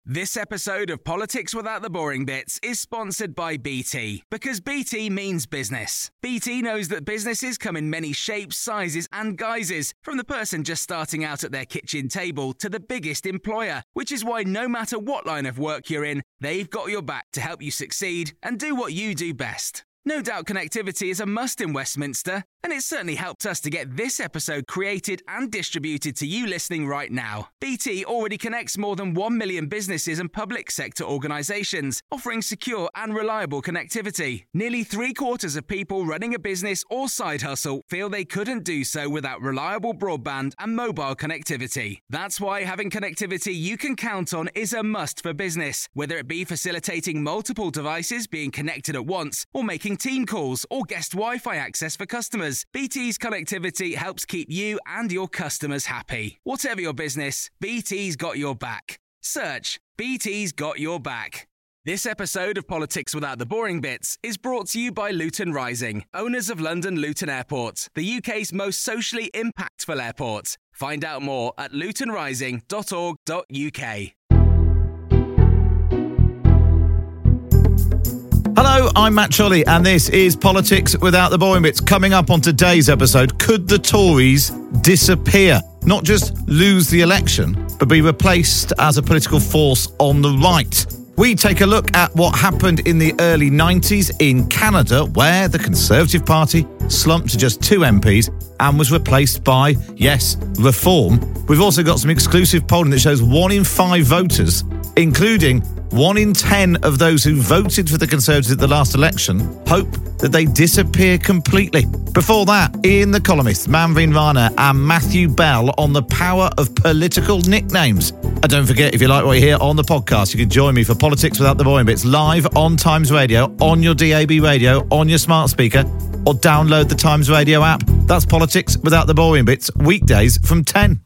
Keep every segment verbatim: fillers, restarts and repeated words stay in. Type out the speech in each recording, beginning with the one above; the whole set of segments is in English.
This episode of Politics Without the Boring Bits is sponsored by B T, because B T means business. B T knows that businesses come in many shapes, sizes and guises, from the person just starting out at their kitchen table to the biggest employer, which is why no matter what line of work you're in, they've got your back to help you succeed and do what you do best. No doubt connectivity is a must in Westminster, and it certainly helped us to get this episode created and distributed to you listening right now. B T already connects more than one million businesses and public sector organisations, offering secure and reliable connectivity. Nearly three quarters of people running a business or side hustle feel they couldn't do so without reliable broadband and mobile connectivity. That's why having connectivity you can count on is a must for business, whether it be facilitating multiple devices being connected at once or making team calls or guest Wi-Fi access for customers. B T's connectivity helps keep you and your customers happy. Whatever your business, B T's got your back. Search B T's got your back. This episode of Politics Without the Boring Bits is brought to you by Luton Rising, owners of London Luton Airport, the U K's most socially impactful airport. Find out more at luton rising dot org dot U K. Hello, I'm Matt Chorley, and this is Politics Without the Boring Bits. Coming up on today's episode, could the Tories disappear? Not just lose the election, but be replaced as a political force on the right. We take a look at what happened in the early nineties in Canada, where the Conservative Party slumped to just two M Ps and was replaced by, yes, Reform. We've also got some exclusive polling that shows one in five voters, including one in ten of those who voted for the Conservatives at the last election, hope that they disappear completely. Before that, Ian the Columnist, Manveen Rana and Matthew Bell on the power of political nicknames. And don't forget, if you like what you hear on the podcast, you can join me for Politics Without the Boring Bits live on Times Radio, on your D A B radio, on your smart speaker, or download the Times Radio app. That's Politics Without the Boring Bits, weekdays from ten.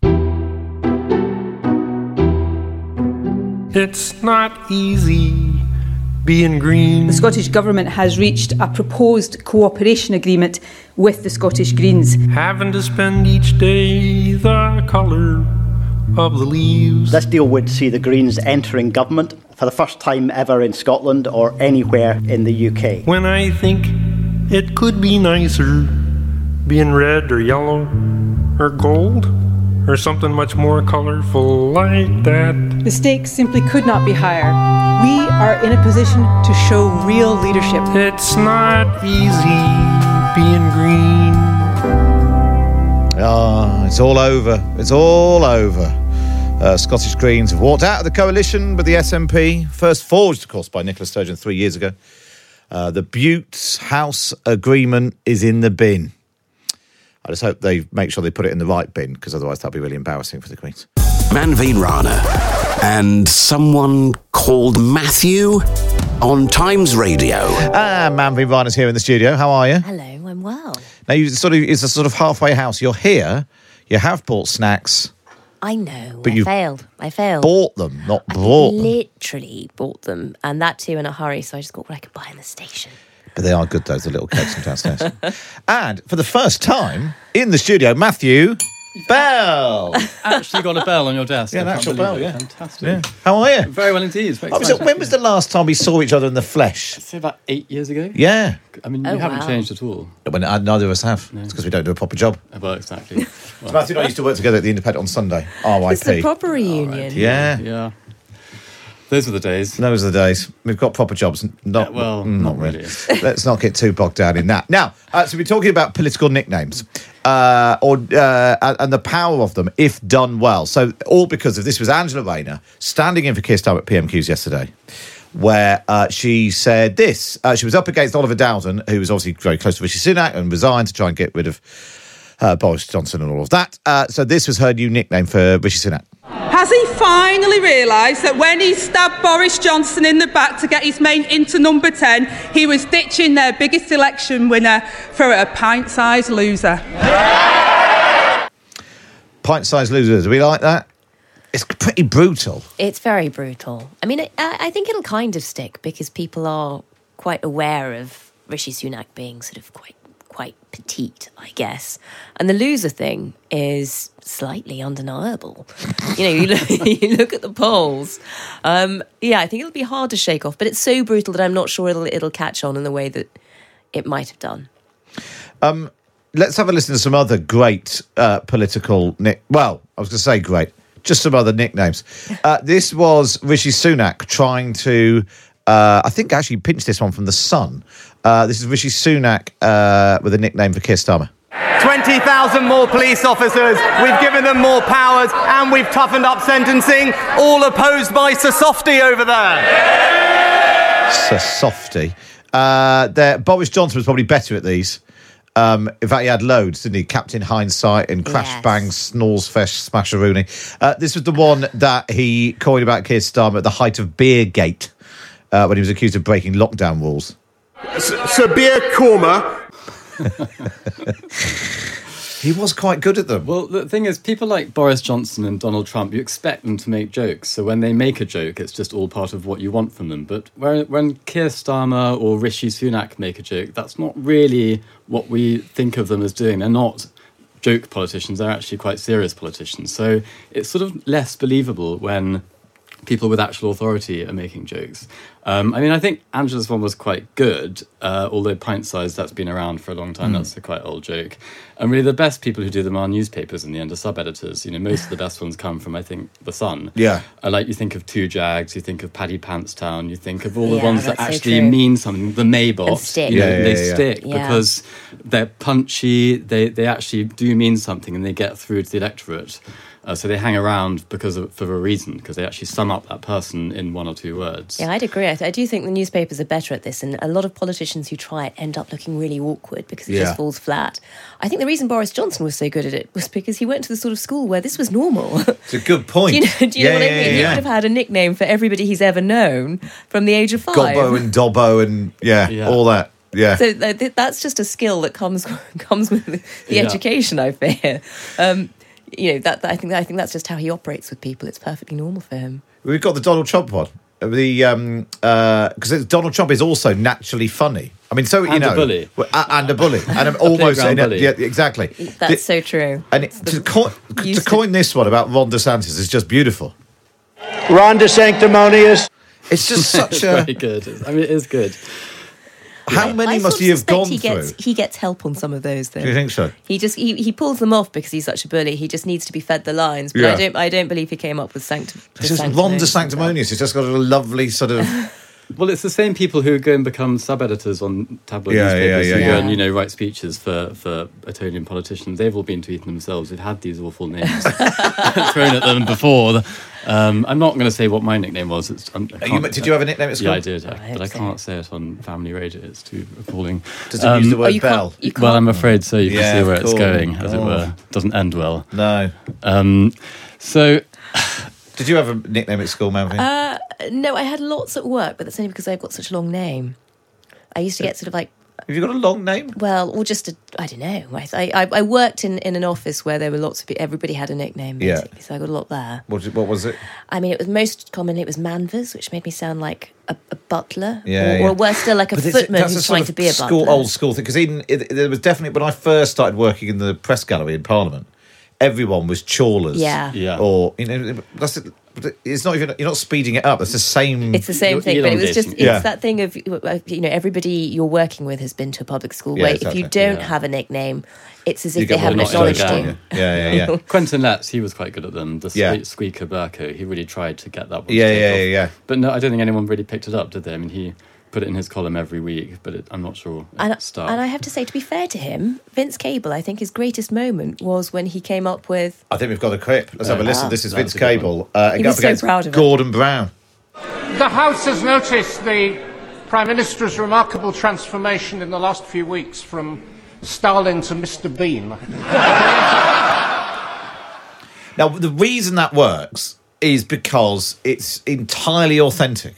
It's not easy being green. The Scottish Government has reached a proposed cooperation agreement with the Scottish Greens. Having to spend each day the colour of the leaves. This deal would see the Greens entering government for the first time ever in Scotland or anywhere in the U K. When I think it could be nicer being red or yellow or gold, or something much more colourful like that. The stakes simply could not be higher. We are in a position to show real leadership. It's not easy being green. Ah, it's all over. It's all over. Uh, Scottish Greens have walked out of the coalition with the S N P, first forged, of course, by Nicola Sturgeon three years ago. Uh, the Bute House agreement is in the bin. I just hope they make sure they put it in the right bin, because otherwise that'll be really embarrassing for the Greens. Manveen Rana and someone called Matthew on Times Radio. Ah, Manveen Rana's here in the studio. How are you? Hello, I'm well. Now, you sort of, it's a sort of halfway house. You're here, you have bought snacks. I know, but I you failed. I failed. Bought them, not I brought them. literally bought them, and that too in a hurry, so I just got what I could buy in the station. But they are good, those, the little cakes from downstairs. And for the first time in the studio, Matthew Bell. Actually got a bell on your desk. Yeah, an actual bell, yeah. Fantastic. Yeah. How are you? Very well indeed. Oh, was it, when was the last time we saw each other in the flesh? I'd say about eight years ago. Yeah. I mean, Oh, we haven't wow. changed at all. When, uh, neither of us have. No. It's because we don't do a proper job. Well, exactly. So Matthew and I used to work together at the Independent on Sunday. R I P. It's the proper reunion. Yeah. Yeah. Those were the days. Those are the days. We've got proper jobs. Not Yeah, well, mm, not not really. really. Let's not get too bogged down in that. Now, uh, so we're talking about political nicknames uh, or uh, and the power of them if done well. So all because of this was Angela Rayner standing in for Keir Starmer at P M Qs yesterday, where uh, she said this. Uh, she was up against Oliver Dowden, who was obviously very close to Rishi Sunak and resigned to try and get rid of uh, Boris Johnson and all of that. Uh, so this was her new nickname for Rishi Sunak. Has he finally realised that when he stabbed Boris Johnson in the back to get his mate into number ten, he was ditching their biggest election winner for a pint-sized loser? Pint-sized loser. Do we like that? It's pretty brutal. It's very brutal. I mean, I, I think it'll kind of stick because people are quite aware of Rishi Sunak being sort of quite quite petite, I guess. And the loser thing is slightly undeniable. You know, you look, you look at the polls. Um, yeah, I think it'll be hard to shake off, but it's so brutal that I'm not sure it'll it'll catch on in the way that it might have done. Um, let's have a listen to some other great uh, political nick. Well, I was going to say great, just some other nicknames. Uh, this was Rishi Sunak trying to. Uh, I think actually pinched this one from The Sun. Uh, this is Rishi Sunak uh, with a nickname for Keir Starmer. twenty thousand more police officers, we've given them more powers, and we've toughened up sentencing, all opposed by Sir Softy over there. Sir Softy. Uh, there, Boris Johnson was probably better at these. Um, in fact, he had loads, didn't he? Captain Hindsight and Crash Yes. Bang, Snores Fest, Smasheroony. Uh, this was the one that he coined about Keir Starmer at the height of Beergate, uh, when he was accused of breaking lockdown rules. Sir Beer Korma. He was quite good at them. Well, the thing is, people like Boris Johnson and Donald Trump, you expect them to make jokes. So when they make a joke, it's just all part of what you want from them. But when, when Keir Starmer or Rishi Sunak make a joke, that's not really what we think of them as doing. They're not joke politicians. They're actually quite serious politicians. So it's sort of less believable when people with actual authority are making jokes. Um, I mean, I think Angela's one was quite good, uh, although pint-sized, that's been around for a long time. Mm. That's a quite old joke. And really the best people who do them are newspapers in the end, are sub-editors. You know, most of the best ones come from, I think, The Sun. Yeah. Uh, like, you think of Two Jags, you think of Paddy Pantstown, you think of all the Yeah, ones that that's so actually true. mean something. The Maybot. And stick. You know, Yeah, yeah, they yeah. stick Yeah. because they're punchy, they, they actually do mean something, and they get through to the electorate. Uh, so they hang around because of, for a reason, because they actually sum up that person in one or two words. Yeah, I'd agree. I, th- I do think the newspapers are better at this, and a lot of politicians who try it end up looking really awkward because it Yeah. just falls flat. I think the reason Boris Johnson was so good at it was because he went to the sort of school where this was normal. It's a good point. do you know, do you yeah, know what yeah, I mean? Yeah, He yeah. would have had a nickname for everybody he's ever known from the age of five. Gobbo and Dobbo and, yeah, Yeah. all that. Yeah. So th- th- that's just a skill that comes comes with the, the Yeah. education, I fear. Um, you know, that, that I think I think that's just how he operates with people. It's perfectly normal for him. We've got the Donald Trump one. The um because Donald Trump is also naturally funny. I mean, so you And a know, bully. well, a- and a bully, and I'm almost playground bully. yeah, exactly. That's The- so true. And it, to, coin, to used to- coin this one about Ron DeSantis is just beautiful. Ron DeSanctimonious. It's just such It's a. very good. I mean, it is good. How many I must sort he of have suspect gone he through? gets, he gets help on some of those, though. Do you think so? He just he, he pulls them off because he's such a bully. He just needs to be fed the lines. But Yeah. I don't I don't believe he came up with sanctum. It's just Ron DeSanctimonious. He's just got a lovely sort of. Well, it's the same people who go and become sub-editors on tabloid Yeah, newspapers yeah, who yeah, go yeah. and, you know, write speeches for, for Etonian politicians. They've all been tweeting themselves. They've had these awful names thrown at them before. Um, I'm not going to say what my nickname was. It's, I'm, I You, can't- did you have a nickname at school? Yeah, I did, I hope but I so. can't say it on family radio. It's too appalling. Does it use the Um, word you can't- bell? you Well, can't- I'm afraid so. You can Yeah, see where of it's course. going, as it Oh. were. Doesn't end well. No. Um, so... Did you have a nickname at school, Melvin? Uh, no, I had lots at work, but that's only because I've got such a long name. I used to get sort of like, have you got a long name? well, or just a, I don't know. I I, I worked in, in an office where there were lots of people. Everybody had a nickname, Yeah. basically, so I got a lot there. What, what was it? I mean, it was most common. It was Manvers, which made me sound like a, a butler, Yeah, or, yeah. or worse still, like a But it's- footman that's who's sort trying of to be a school, butler. old school thing. Because even it, there was definitely when I first started working in the press gallery in Parliament, everyone was Chawlers. Yeah. Yeah. Or you know, that's it's not even you're not speeding it up. It's the same. It's the same You're thing, but it was just, elongating. it's Yeah. that thing of, you know, everybody you're working with has been to a public school Yeah, where exactly. if you don't Yeah. have a nickname, it's as You if get they haven't one knocked acknowledged down. you. Yeah, yeah, yeah. Quentin Letts, he was quite good at them. The Yeah. yeah. Squeaker Burko, he really tried to get that one. Yeah, to take yeah, off. yeah, yeah. But no, I don't think anyone really picked it up, did they? I mean, he put it in his column every week, but it, I'm not sure it And, stuck. and I have to say, to be fair to him, Vince Cable, I think his greatest moment was when he came up with... I think we've got a clip. Let's have a Ah. listen. This is That's Vince a good Cable uh, He up was so against proud of it. Gordon Brown. The House has noticed the Prime Minister's remarkable transformation in the last few weeks from Stalin to Mister Bean. Now, the reason that works is because it's entirely authentic.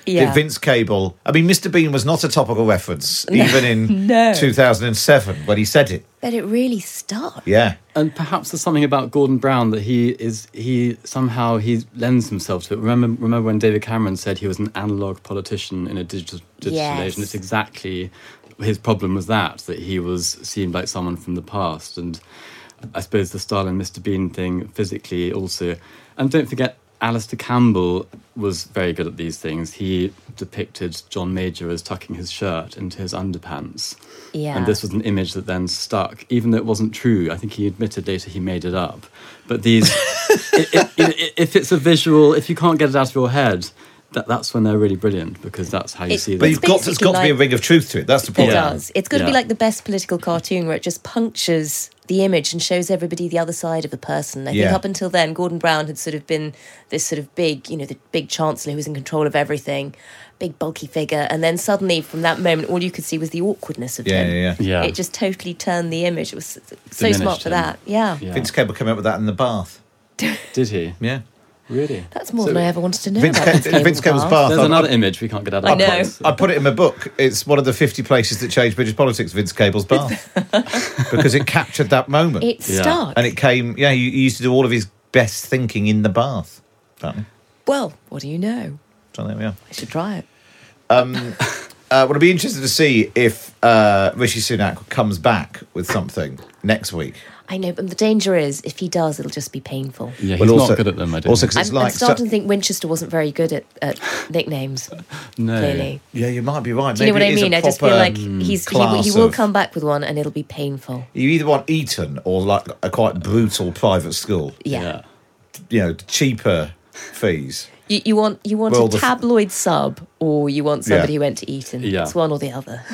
Yeah. That Vince Cable, I mean, Mister Bean was not a topical reference, even in No. two thousand seven when he said it. But it really stuck. Yeah. And perhaps there's something about Gordon Brown that he is he somehow he lends himself to it. Remember, remember when David Cameron said he was an analog politician in a digital, digital Yes. age, and it's exactly his problem was that that he was seemed like someone from the past. And I suppose the Stalin Mister Bean thing physically also. And don't forget, Alistair Campbell was very good at these things. He depicted John Major as tucking his shirt into his underpants. Yeah. And this was an image that then stuck, even though it wasn't true. I think he admitted later he made it up. But these, it, it, it, if it's a visual, if you can't get it out of your head, that, that's when they're really brilliant, because that's how you It- see them. But you've got, there's got to be a like- ring of truth to it. That's the It problem. does. It's got to be Yeah. like the best political cartoon where it just punctures the image and shows everybody the other side of the person. I think Yeah. up until then, Gordon Brown had sort of been this sort of big, you know, the big chancellor who was in control of everything, big bulky figure. And then suddenly from that moment, all you could see was the awkwardness of Yeah, him. yeah, yeah. Yeah. It just totally turned the image. It was so Diminished smart for him. that. Yeah. Yeah. Vince Cable came up with that in the bath. Did he? Yeah. Really? That's more So- than I ever wanted to know Vince, about Ca- Vince Vince Cable's Cable's bath. There's I- another I- image we can't get out of I our know. heads. I put it in my book. It's one of the fifty places that changed British politics, Vince Cable's bath. Because it captured that moment. It Yeah. stuck. and it came, yeah, he, he used to do all of his best thinking in the bath. Apparently. Well, what do you know? So there we are. I should try it. Um, uh, would I be interested to see if uh, Rishi Sunak comes back with something next week? I know, but the danger is, if he does, it'll just be painful. Yeah, he's Well, also- not good at them, I don't also think. 'cause it's I'm, like I'm starting so- to think Winchester wasn't very good at, at nicknames, No. clearly. Yeah, you might be right. Do you know what Maybe I it is a mean? I just feel proper like he's he, class he will of- come back with one and it'll be painful. You either want Eton or like a quite brutal private school. Yeah. You know, cheaper fees. You, you want you want Well, a the f- tabloid sub, or you want somebody Yeah. who went to Eton. Yeah. It's one or the other.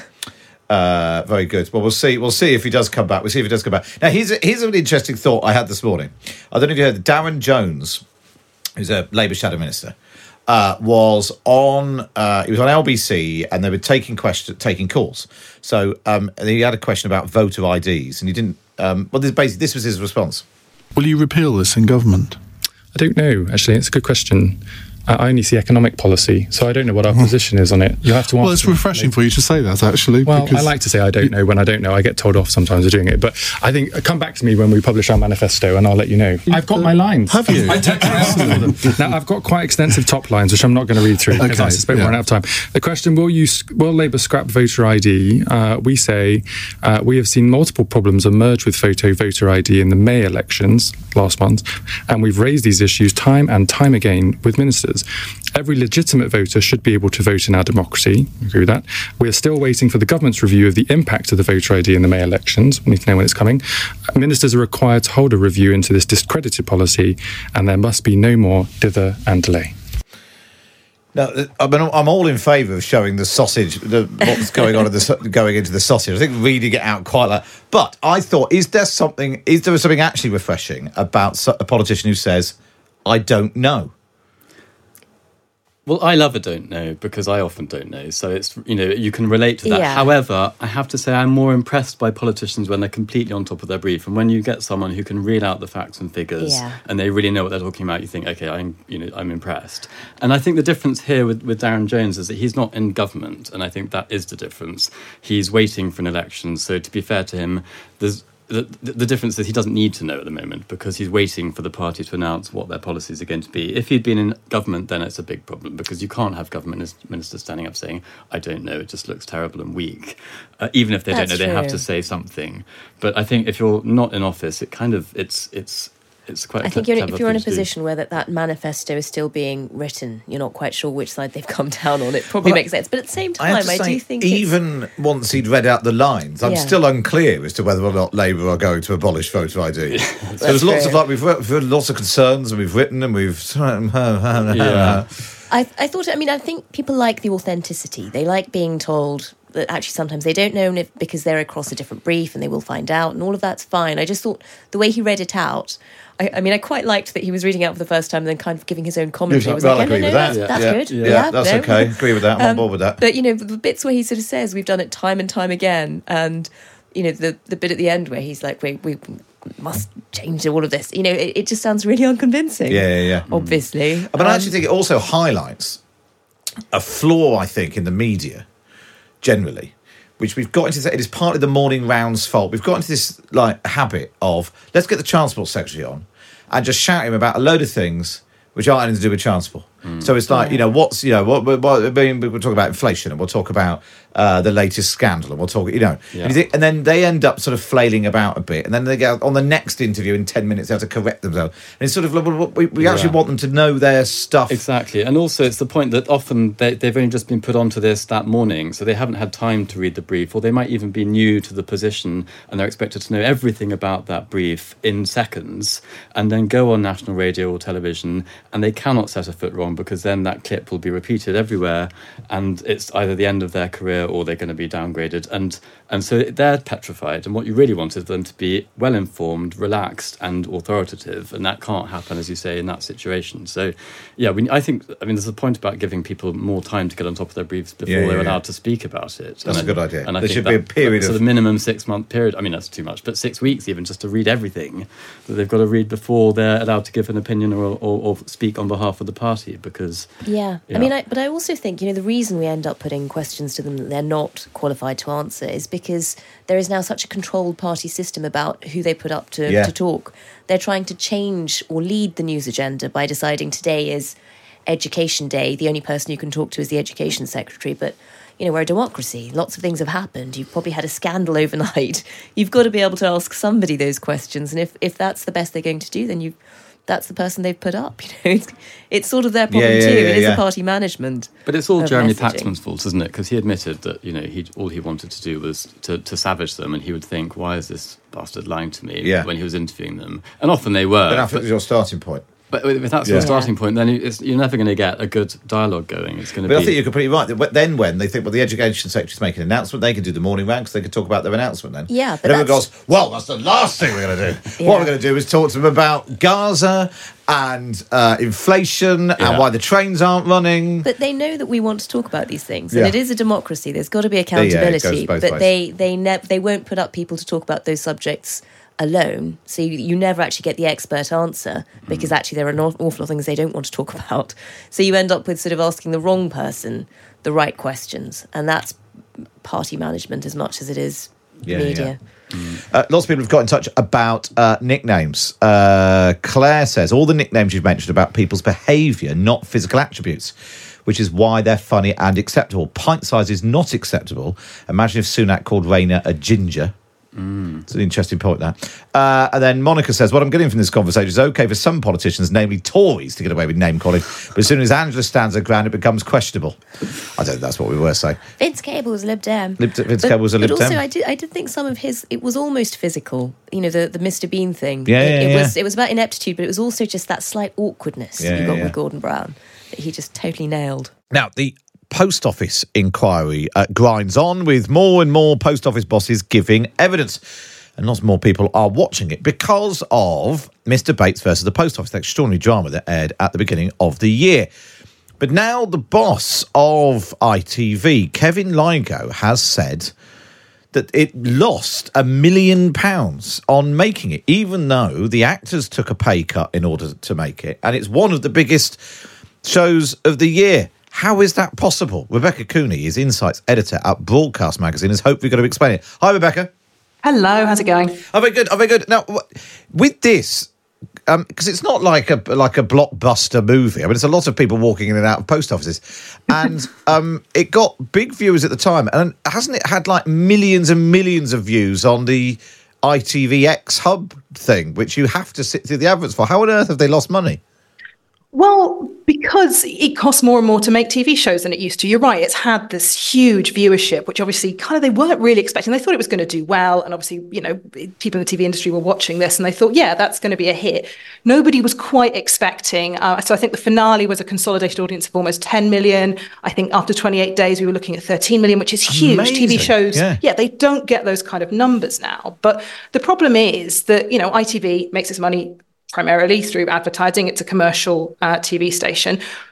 Uh, very good. Well, we'll see. We'll see if he does come back. We'll see if he does come back. Now, here's a, here's an interesting thought I had this morning. I don't know if you heard. Darren Jones, who's a Labour shadow minister, uh, was on. Uh, he was on L B C, and they were taking question, taking calls. So um, he had a question about voter I Ds, and he didn't. Um, well, this basically this was his response. Will you repeal this in government? I don't know, actually. It's a good question. I only see economic policy, so I don't know what our position is on it. You have to. Well, it's refreshing for you to say that, actually. Well, because I like to say I don't know when I don't know. I get told off sometimes for doing it, but I think uh, come back to me when we publish our manifesto, and I'll let you know. I've got my lines. Have you? I don't know them. Now I've got quite extensive top lines, which I'm not going to read through because I Okay, suspect yeah. we're running out of time. The question: Will you? Will Labour scrap voter I D? Uh, we say uh, we have seen multiple problems emerge with photo voter I D in the May elections last month, and we've raised these issues time and time again with ministers. Every legitimate voter should be able to vote in our democracy. I agree with that. We are still waiting for the government's review of the impact of the voter I D in the May elections. We need to know when it's coming. Ministers are required to hold a review into this discredited policy, and there must be no more dither and delay. Now, I mean, I'm all in favour of showing the sausage, the, what's going on in the, sa- going into the sausage. I think reading it out quite like. But I thought, is there something? Is there something actually refreshing about so- a politician who says, "I don't know"? Well, I love a don't know because I often don't know. So it's, you know, you can relate to that. Yeah. However, I have to say I'm more impressed by politicians when they're completely on top of their brief. And when you get someone who can read out the facts and figures Yeah. and they really know what they're talking about, you think, okay, I'm, you know, I'm impressed. And I think the difference here with, with Darren Jones is that he's not in government. And I think that is the difference. He's waiting for an election. So to be fair to him, there's, The, the difference is he doesn't need to know at the moment because he's waiting for the party to announce what their policies are going to be. If he'd been in government, then it's a big problem because you can't have government ministers standing up saying, I don't know, it just looks terrible and weak. Uh, even if they That's don't know, they have true. to say something. But I think if you're not in office, it kind of, it's it's it's quite I a think cle- you're, clever if you're in a thing to do. position where that, that manifesto is still being written, you're not quite sure which side they've come down on. It probably Well, makes sense. But at the same I, have time, to I, say, do think it's, even once he'd read out the lines, I'm Yeah. still unclear as to whether or not Labour are going to abolish voter I D. So there's lots true. of like we've, we've had lots of concerns and we've written and we've. Yeah. I, I thought, I mean, I think people like the authenticity. They like being told that actually sometimes they don't know if, because they're across a different brief and they will find out, and all of that's fine. I just thought the way he read it out, I, I mean, I quite liked that he was reading it out for the first time and then kind of giving his own commentary. I was Well, I like, oh, agree no, with no, that. that's, that's yeah. good. Yeah, Yeah, that's no. okay. Agree with that. I'm on Um, board with that. But, you know, the bits where he sort of says, we've done it time and time again, and, you know, the, the bit at the end where he's like, we, we must change all of this, you know, it, it just sounds really unconvincing. Yeah, yeah, yeah. Obviously. But I Um, actually think it also highlights a flaw, I think, in the media generally, which we've got into. It is partly the morning rounds fault. We've got into this like habit of let's get the Transport Secretary on and just shout him about a load of things which aren't anything to do with transport. Mm. So it's like, yeah. you know, what's, you know, what, what, what I mean, we'll talk about inflation and we'll talk about uh, the latest scandal and we'll talk, you know, yeah. and, you think, and then they end up sort of flailing about a bit and then they get on the next interview in ten minutes, they have to correct themselves. And it's sort of, we, we yeah. actually want them to know their stuff. Exactly. And also it's the point that often they, they've only just been put onto this that morning, so they haven't had time to read the brief, or they might even be new to the position and they're expected to know everything about that brief in seconds and then go on national radio or television and they cannot set a foot wrong because then that clip will be repeated everywhere and it's either the end of their career or they're going to be downgraded. And and so they're petrified. And what you really want is them to be well-informed, relaxed and authoritative. And that can't happen, as you say, in that situation. So, yeah, we, I think, I mean, there's a point about giving people more time to get on top of their briefs before yeah, yeah, they're allowed yeah. to speak about it. That's and a I, good idea. And I there think should that, be a period so of... the minimum six-month period, I mean, that's too much, but six weeks even just to read everything that they've got to read before they're allowed to give an opinion or, or, or speak on behalf of the party, because... Yeah, yeah. I mean, I, but I also think, you know, the reason we end up putting questions to them that they're not qualified to answer is because there is now such a controlled party system about who they put up to, yeah. to talk. They're trying to change or lead the news agenda by deciding today is Education Day. The only person you can talk to is the Education Secretary. But, you know, we're a democracy. Lots of things have happened. You've probably had a scandal overnight. You've got to be able to ask somebody those questions. And if, if that's the best they're going to do, then you that's the person they've put up. You know, it's, it's sort of their problem yeah, yeah, too. Yeah, it is yeah. a party management. But it's all Jeremy messaging. Paxman's fault, isn't it? Because he admitted that, you know, he all he wanted to do was to, to savage them, and he would think, why is this bastard lying to me yeah. when he was interviewing them? And often they were. But I think it was your starting point. But if that's yeah. your starting point, then it's, you're never going to get a good dialogue going. It's going to but be... I think you're completely right. Then when they think, well, the Education Secretary's making an announcement, they can do the morning round because they can talk about their announcement then. Yeah, but and everyone that's... goes, well, that's the last thing we're going to do. yeah. What we're going to do is talk to them about Gaza and uh, inflation yeah. and why the trains aren't running. But they know that we want to talk about these things. And yeah. it is a democracy. There's got to be accountability. Yeah, but ways. they they, ne- they won't put up people to talk about those subjects alone, so you, you never actually get the expert answer because mm. actually there are an awful lot of things they don't want to talk about, so you end up with sort of asking the wrong person the right questions, and that's party management as much as it is yeah, media. Yeah. Mm. Uh, lots of people have got in touch about uh, nicknames. uh, Claire says all the nicknames you've mentioned about people's behaviour, not physical attributes, which is why they're funny and acceptable. Pint size is not acceptable. Imagine if Sunak called Rayner a ginger. Mm. It's an interesting point, that. Uh, and then Monica says, what I'm getting from this conversation is okay for some politicians, namely Tories, to get away with name-calling, but as soon as Angela stands her ground, it becomes questionable. I don't think that's what we were saying. Vince Cable was a Lib Dem. Lib- Vince but, Cable was a Lib Dem. But also, Dem. I did, I did think some of his, it was almost physical, you know, the, the Mister Bean thing. Yeah, it, yeah, it yeah. was It was about ineptitude, but it was also just that slight awkwardness yeah, you got yeah. with Gordon Brown that he just totally nailed. Now, the Post Office inquiry uh, grinds on with more and more Post Office bosses giving evidence. And lots more people are watching it because of Mister Bates versus the Post Office, that extraordinary drama that aired at the beginning of the year. But now the boss of I T V, Kevin Lygo, has said that it lost a million pounds on making it, even though the actors took a pay cut in order to make it. And it's one of the biggest shows of the year. How is that possible? Rebecca Cooney is Insights editor at Broadcast Magazine. Has hopefully got to explain it. Hi, Rebecca. Hello, how's it going? Oh, very good. Oh, very good. Now, with this, because um, it's not like a like a blockbuster movie. I mean, it's a lot of people walking in and out of post offices, and um, it got big viewers at the time. And hasn't it had like millions and millions of views on the I T V X Hub thing, which you have to sit through the adverts for? How on earth have they lost money? Well, because it costs more and more to make T V shows than it used to. You're right, it's had this huge viewership, which obviously kind of they weren't really expecting. They thought it was going to do well. And obviously, you know, people in the T V industry were watching this and they thought, yeah, that's going to be a hit. Nobody was quite expecting. Uh, so I think the finale was a consolidated audience of almost ten million. I think after twenty-eight days, we were looking at thirteen million, which is huge. Amazing. T V shows, yeah. yeah, they don't get those kind of numbers now. But the problem is that, you know, I T V makes its money primarily through advertising. It's a commercial uh, T V station.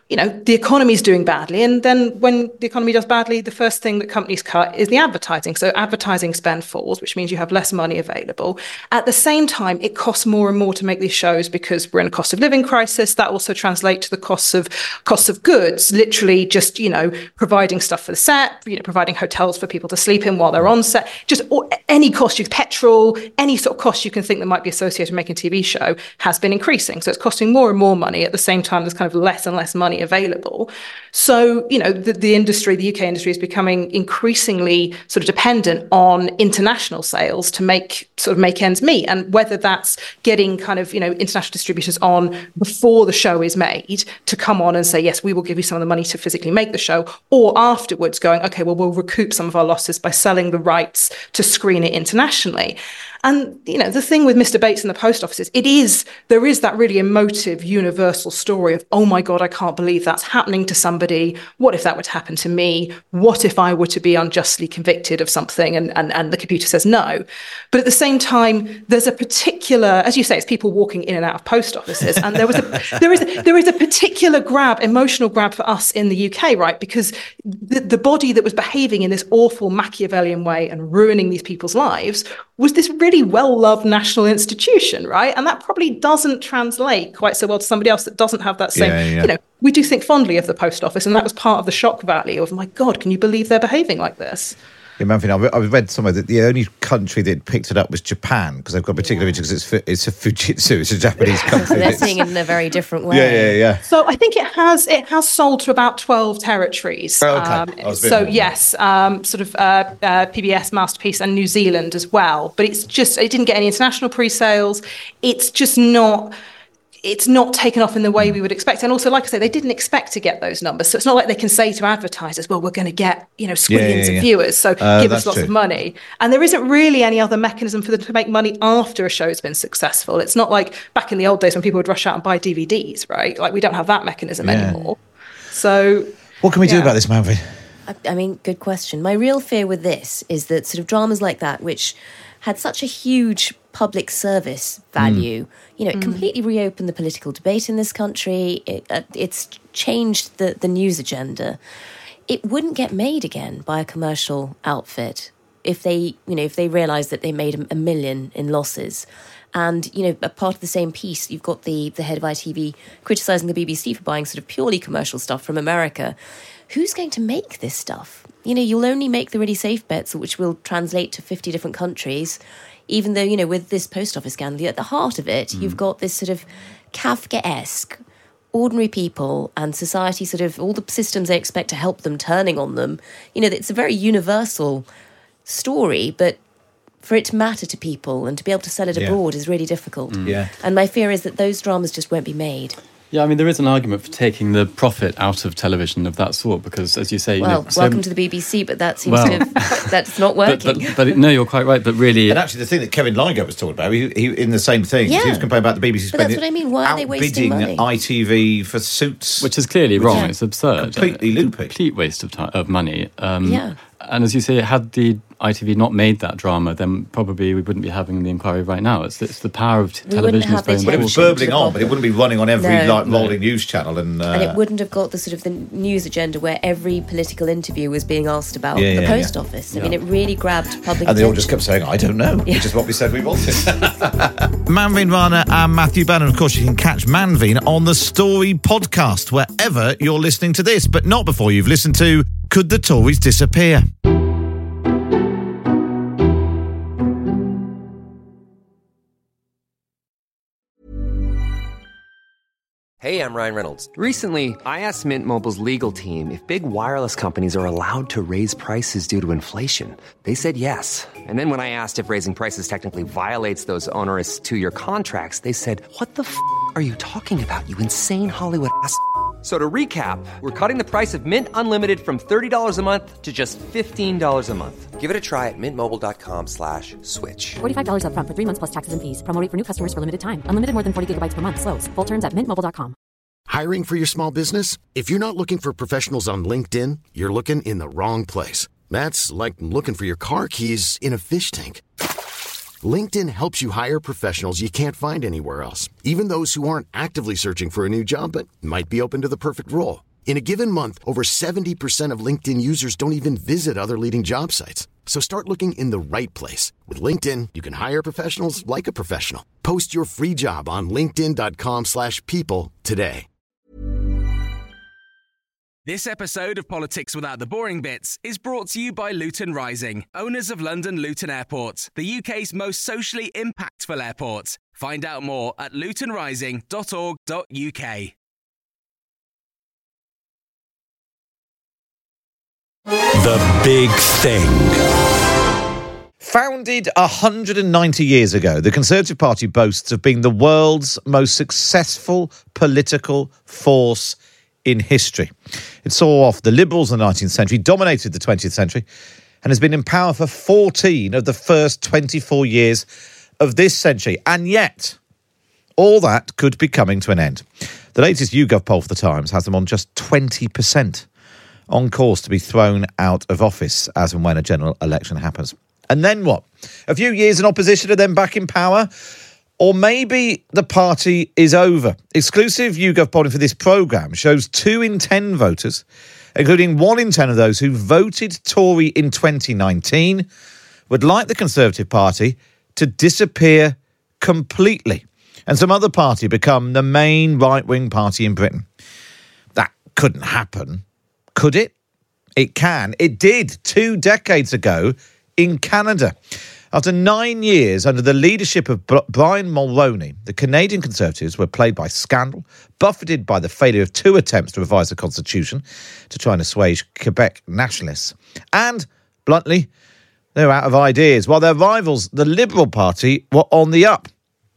you know, the economy is doing badly. And then when the economy does badly, the first thing that companies cut is the advertising. So advertising spend falls, which means you have less money available. At the same time, it costs more and more to make these shows because we're in a cost of living crisis. That also translates to the costs of costs of goods, literally just, you know, providing stuff for the set, you know, providing hotels for people to sleep in while they're on set, just or any cost, you petrol, any sort of cost you can think that might be associated with making a T V show has been increasing. So it's costing more and more money. At the same time, there's kind of less and less money available. So, you know, the, the industry, the U K industry is becoming increasingly sort of dependent on international sales to make sort of make ends meet. And whether that's getting kind of, you know, international distributors on before the show is made to come on and say, yes, we will give you some of the money to physically make the show, or afterwards going, okay, well, we'll recoup some of our losses by selling the rights to screen it internationally. And, you know, the thing with Mister Bates and the Post Office is it is, there is that really emotive, universal story of, oh my God, I can't believe that's happening to somebody. What if that would happen to me? What if I were to be unjustly convicted of something and, and, and the computer says no? But at the same time, there's a particular, as you say, it's people walking in and out of post offices. And there was a, there is a, there is a particular grab, emotional grab for us in the U K, right? Because the, the body that was behaving in this awful Machiavellian way and ruining these people's lives was this really well-loved national institution, right? And that probably doesn't translate quite so well to somebody else that doesn't have that same, Yeah, yeah. you know, we do think fondly of the post office, and that was part of the shock value of, my God, can you believe they're behaving like this? Yeah, Manfred, I I read somewhere that the only country that picked it up was Japan, because they've got a particular interest because it's, fu- it's a Fujitsu, it's a Japanese country. They're It's- seeing it in a very different way. Yeah, yeah, yeah. So I think it has it has sold to about twelve territories. Oh, okay. Um, I was a bit so more. yes, um, sort of uh, uh, P B S, Masterpiece, and New Zealand as well. But it's just it didn't get any international pre-sales. It's just not. It's not taken off in the way we would expect. And also, like I say, they didn't expect to get those numbers. So it's not like they can say to advertisers, well, we're going to get, you know, squillions Yeah, yeah, yeah. of viewers, so Uh, give us that's lots true. of money. And there isn't really any other mechanism for them to make money after a show's been successful. It's not like back in the old days when people would rush out and buy D V Ds, right? Like we don't have that mechanism Yeah. anymore. So What can we do yeah. about this, Manfred? I, I mean, good question. My real fear with this is that sort of dramas like that, which had such a huge public service value, mm. you know, it completely reopened the political debate in this country. It, uh, it's changed the, the news agenda. It wouldn't get made again by a commercial outfit if they, you know, if they realised that they made a, a million in losses. And, you know, a part of the same piece, you've got the, the head of I T V criticising the B B C for buying sort of purely commercial stuff from America. Who's going to make this stuff? You know, you'll only make the really safe bets, which will translate to fifty different countries, even though, you know, with this post office scandal, at the heart of it, mm. you've got this sort of Kafkaesque, ordinary people and society, sort of all the systems they expect to help them turning on them. You know, it's a very universal story, but for it to matter to people and to be able to sell it Yeah. abroad is really difficult. Mm. Yeah. And my fear is that those dramas just won't be made. Yeah, I mean, there is an argument for taking the profit out of television of that sort because, as you say... Well, you know, so- welcome to the B B C, but that seems Well- to have... That's not But, working. but, but no, you're quite right. But really, And actually, the thing that Kevin Ligo was talking about, he, he in the same thing, Yeah. he was complaining about the B B C But that's spending what I mean. Why are they wasting outbidding money? I T V for Suits, which is clearly Which wrong. is It's absurd. completely loopy. Complete waste of time, of money. Um, Yeah. And as you say, had the I T V not made that drama, then probably we wouldn't be having the inquiry right now. It's, it's the power of t- We wouldn't television is have very the But it was important. burbling on, but it wouldn't be running on every No. like rolling news channel. And, uh, And it wouldn't have got the sort of the news agenda where every political interview was being asked about Yeah, the yeah, post yeah. office. I mean, it really grabbed public and they all attention. just kept saying, I don't know, which is what we said we wanted. Manveen Rana and Matthew Bannon. Of course, you can catch Manveen on the Story podcast, wherever you're listening to this, but not before you've listened to Could the Tories Disappear? Hey, I'm Ryan Reynolds. Recently, I asked Mint Mobile's legal team if big wireless companies are allowed to raise prices due to inflation. They said yes. And then when I asked if raising prices technically violates those onerous two-year contracts, they said, what the f*** are you talking about, you insane Hollywood ass f- So to recap, we're cutting the price of Mint Unlimited from thirty dollars a month to just fifteen dollars a month. Give it a try at mintmobile.com slash switch. forty-five dollars up front for three months plus taxes and fees. Promo rate for new customers for limited time. Unlimited more than forty gigabytes per month. Slows full terms at mint mobile dot com. Hiring for your small business? If you're not looking for professionals on LinkedIn, you're looking in the wrong place. That's like looking for your car keys in a fish tank. LinkedIn helps you hire professionals you can't find anywhere else, even those who aren't actively searching for a new job but might be open to the perfect role. In a given month, over seventy percent of LinkedIn users don't even visit other leading job sites. So start looking in the right place. With LinkedIn, you can hire professionals like a professional. Post your free job on linkedin.com slash people today. This episode of Politics Without the Boring Bits is brought to you by Luton Rising, owners of London Luton Airport, the U K's most socially impactful airport. Find out more at luton rising dot org dot U K. The Big Thing. Founded one hundred ninety years ago, the Conservative Party boasts of being the world's most successful political force in history. It saw off the Liberals in the nineteenth century, dominated the twentieth century, and has been in power for fourteen of the first twenty-four years of this century. And yet, all that could be coming to an end. The latest YouGov poll for the Times has them on just twenty percent, on course to be thrown out of office as and when a general election happens. And then what? A few years in opposition and then back in power? Or maybe the party is over. Exclusive YouGov polling for this programme shows two in ten voters, including one in ten of those who voted Tory in twenty nineteen, would like the Conservative Party to disappear completely and some other party become the main right-wing party in Britain. That couldn't happen, could it? It can. It did two decades ago in Canada. After nine years under the leadership of B- Brian Mulroney, the Canadian Conservatives were plagued by scandal, buffeted by the failure of two attempts to revise the constitution to try and assuage Quebec nationalists. And, bluntly, they were out of ideas, while their rivals, the Liberal Party, were on the up.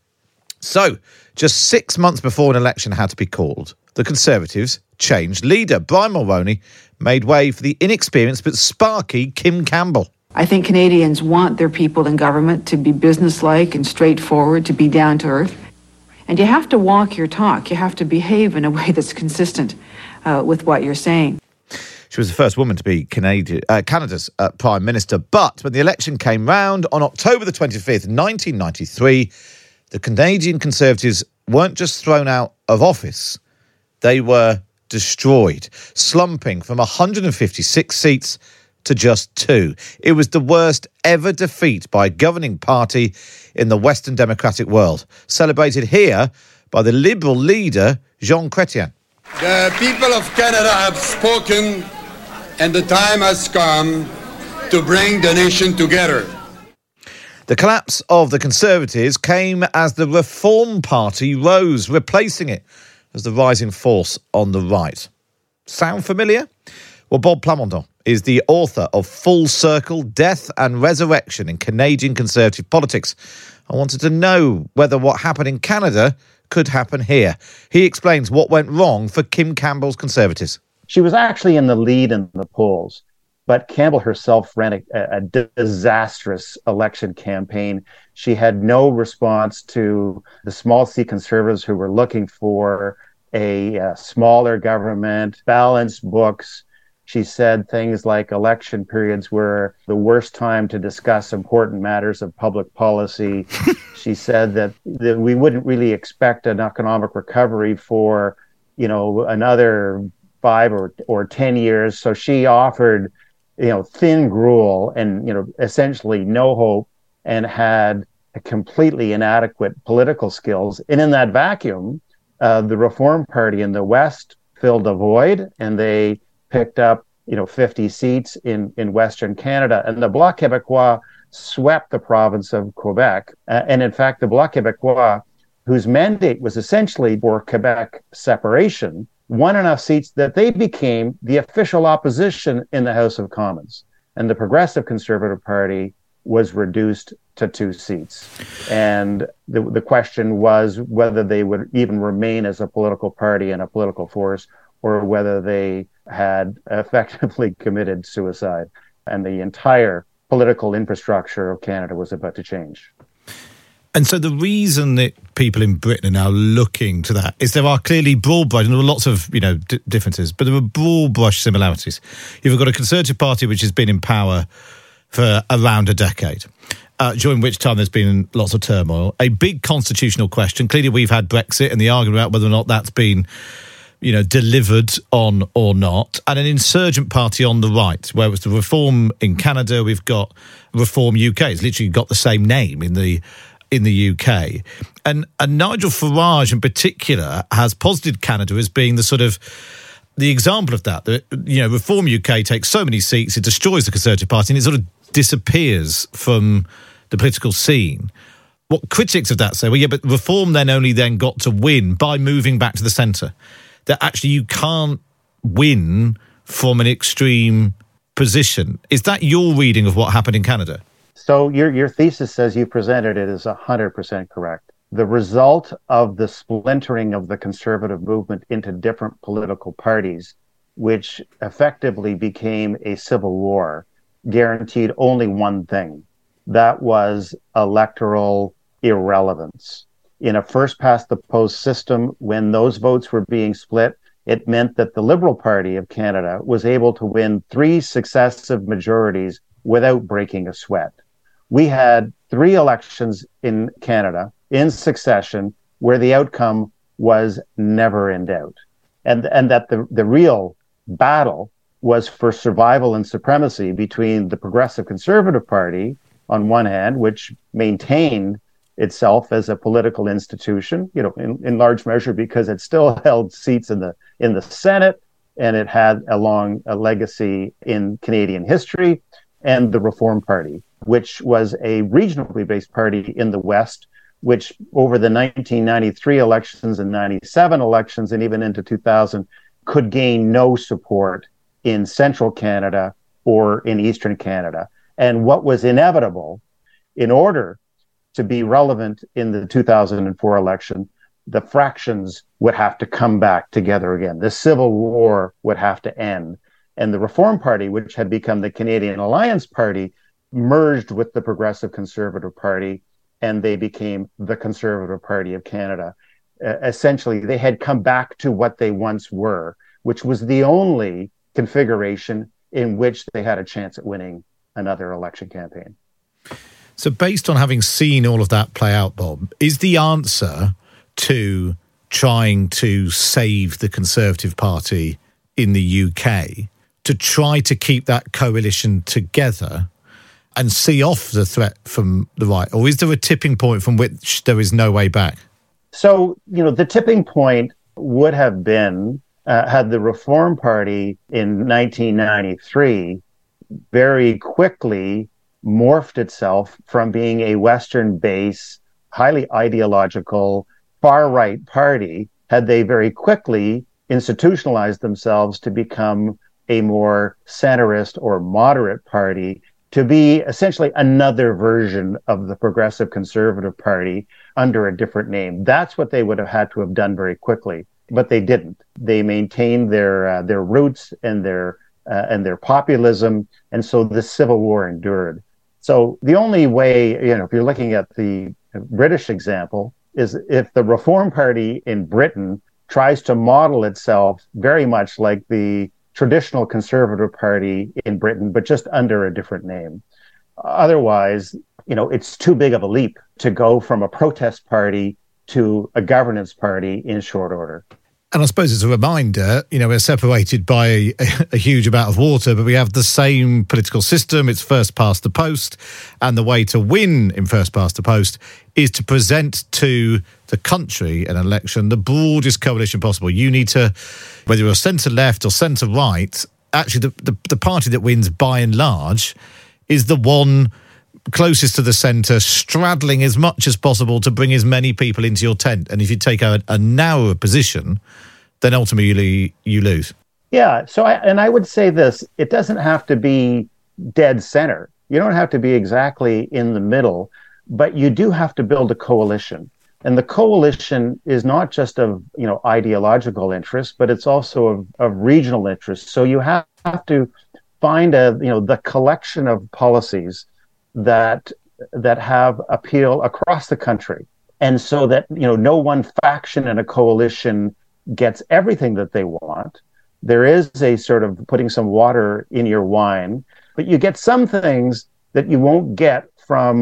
So, just six months before an election had to be called, the Conservatives changed leader. Brian Mulroney made way for the inexperienced but sparky Kim Campbell. I think Canadians want their people in government to be businesslike and straightforward, to be down to earth. And you have to walk your talk. You have to behave in a way that's consistent uh, with what you're saying. She was the first woman to be Canadian, uh, Canada's uh, Prime Minister. But when the election came round on October the twenty-fifth, nineteen ninety-three, the Canadian Conservatives weren't just thrown out of office, they were destroyed, slumping from one hundred fifty-six seats to just two. It was the worst ever defeat by a governing party in the Western democratic world, celebrated here by the Liberal leader, Jean Chrétien. The people of Canada have spoken, and the time has come to bring the nation together. The collapse of the Conservatives came as the Reform Party rose, replacing it as the rising force on the right. Sound familiar? Well, Bob Plamondon is the author of Full Circle, Death and Resurrection in Canadian Conservative Politics. I wanted to know whether what happened in Canada could happen here. He explains what went wrong for Kim Campbell's Conservatives. She was actually in the lead in the polls, but Campbell herself ran a, a disastrous election campaign. She had no response to the small C Conservatives who were looking for a, a smaller government, balanced books. She said things like election periods were the worst time to discuss important matters of public policy. She said that, that we wouldn't really expect an economic recovery for, you know, another five or, or ten years. So she offered, you know, thin gruel and, you know, essentially no hope, and had a completely inadequate political skills. And in that vacuum, uh, the Reform Party in the West filled a void, and they picked up, you know, fifty seats in, in Western Canada. And the Bloc Québécois swept the province of Quebec. Uh, and in fact, the Bloc Québécois, whose mandate was essentially for Quebec separation, won enough seats that they became the official opposition in the House of Commons. And the Progressive Conservative Party was reduced to two seats. And the, the question was whether they would even remain as a political party and a political force, or whether they had effectively committed suicide. And the entire political infrastructure of Canada was about to change. And so the reason that people in Britain are now looking to that is there are clearly broad brush, and there are lots of, you know, d- differences, but there are broad brush similarities. You've got a Conservative Party which has been in power for around a decade. uh, during which time there's been lots of turmoil. A big constitutional question. Clearly, we've had Brexit and the argument about whether or not that's been, you know, delivered on or not. And an insurgent party on the right, where it was the Reform in Canada. We've got Reform U K. It's literally got the same name in the in the U K. And, and Nigel Farage in particular has posited Canada as being the sort of the example of that. That, you know, Reform U K takes so many seats, it destroys the Conservative Party and it sort of disappears from the political scene. What critics of that say, well, yeah, but Reform then only then got to win by moving back to the centre. That actually you can't win from an extreme position. Is that your reading of what happened in Canada? So your your thesis, as you presented it, is one hundred percent correct. The result of the splintering of the conservative movement into different political parties, which effectively became a civil war, guaranteed only one thing. That was electoral irrelevance. In a first-past-the-post system, when those votes were being split, it meant that the Liberal Party of Canada was able to win three successive majorities without breaking a sweat. We had three elections in Canada in succession where the outcome was never in doubt. And, and that the, the real battle was for survival and supremacy between the Progressive Conservative Party on one hand, which maintained itself as a political institution, you know, in, in large measure because it still held seats in the in the Senate and it had a long a legacy in Canadian history, and the Reform Party, which was a regionally based party in the West, which over the nineteen ninety-three elections and ninety-seven elections and even into two thousand could gain no support in central Canada or in eastern Canada. And what was inevitable, in order to be relevant in the two thousand four election, the fractions would have to come back together again. The Civil War would have to end. And the Reform Party, which had become the Canadian Alliance Party, merged with the Progressive Conservative Party, and they became the Conservative Party of Canada. Uh, essentially, they had come back to what they once were, which was the only configuration in which they had a chance at winning another election campaign. So based on having seen all of that play out, Bob, is the answer to trying to save the Conservative Party in the U K to try to keep that coalition together and see off the threat from the right? Or is there a tipping point from which there is no way back? So, you know, the tipping point would have been uh, had the Reform Party in nineteen ninety-three very quickly morphed itself from being a Western-based, highly ideological, far-right party, had they very quickly institutionalized themselves to become a more centrist or moderate party, to be essentially another version of the Progressive Conservative Party under a different name. That's what they would have had to have done very quickly, but they didn't. They maintained their uh, their roots and their uh, and their populism, and so the Civil War endured. So the only way, you know, if you're looking at the British example, is if the Reform Party in Britain tries to model itself very much like the traditional Conservative Party in Britain, but just under a different name. Otherwise, you know, it's too big of a leap to go from a protest party to a governance party in short order. And I suppose it's a reminder, you know, we're separated by a, a huge amount of water, but we have the same political system. It's first past the post. And the way to win in first past the post is to present to the country an election, the broadest coalition possible. You need to, whether you're centre-left or centre-right, actually the, the, the party that wins by and large is the one closest to the centre, straddling as much as possible to bring as many people into your tent. And if you take a, a narrower position, then ultimately you lose. Yeah. So, I, and I would say this, it doesn't have to be dead center. You don't have to be exactly in the middle, but you do have to build a coalition. And the coalition is not just of, you know, ideological interest, but it's also of, of regional interest. So you have, have to find a, you know, the collection of policies that that have appeal across the country, and so that, you know, no one faction in a coalition gets everything that they want. There is a sort of putting some water in your wine, but you get some things that you won't get from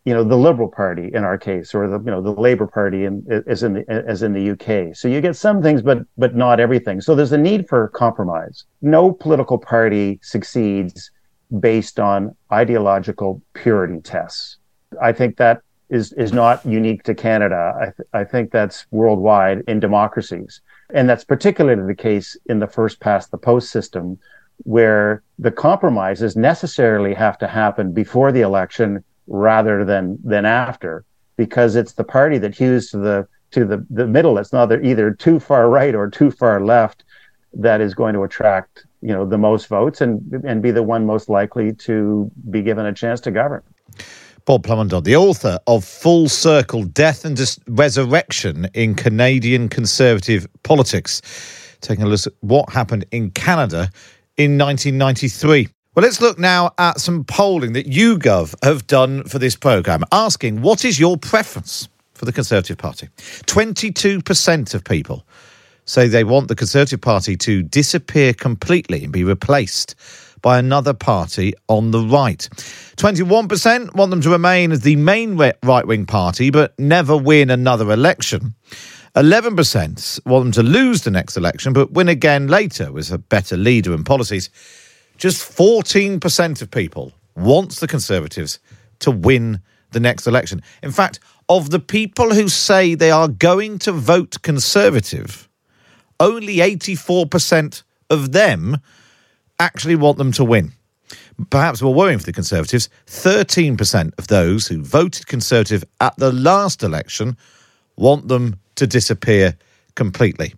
you know, the Liberal Party in our case, or the, you know, the Labour Party in, as in the, as in the U K. So you get some things, but but not everything. So there's a need for compromise. No political party succeeds based on ideological purity tests. I think that is is not unique to Canada. I, th- I think that's worldwide in democracies. And that's particularly the case in the first past the post system, where the compromises necessarily have to happen before the election rather than than after, because it's the party that hews to the to the, the middle. It's not either too far right or too far left that is going to attract, you know, the most votes and and be the one most likely to be given a chance to govern. Bob Plamondon, the author of Full Circle, Death and Dis- Resurrection in Canadian Conservative Politics, taking a look at what happened in Canada in nineteen ninety-three. Well, let's look now at some polling that YouGov have done for this programme, asking what is your preference for the Conservative Party. twenty-two percent of people say they want the Conservative Party to disappear completely and be replaced by another party on the right. twenty-one percent want them to remain as the main right-wing party but never win another election. eleven percent want them to lose the next election but win again later with a better leader and policies. Just fourteen percent of people wants the Conservatives to win the next election. In fact, of the people who say they are going to vote Conservative, only eighty-four percent of them actually want them to win. Perhaps more worrying for the Conservatives, thirteen percent of those who voted Conservative at the last election want them to disappear completely.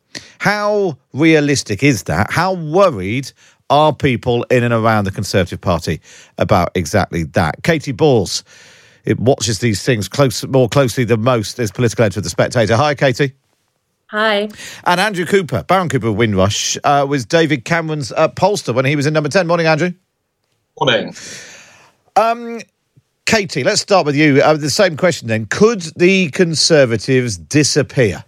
How realistic is that? How worried are people in and around the Conservative Party about exactly that? Katy Balls, it watches these things close, more closely than most as political editor of The Spectator. Hi, Katy. Hi. And Andrew Cooper, Baron Cooper of Windrush, uh, was David Cameron's uh, pollster when he was in number ten. Morning, Andrew. Morning. Um, Katy, let's start with you. Uh, the same question then. Could the Conservatives disappear?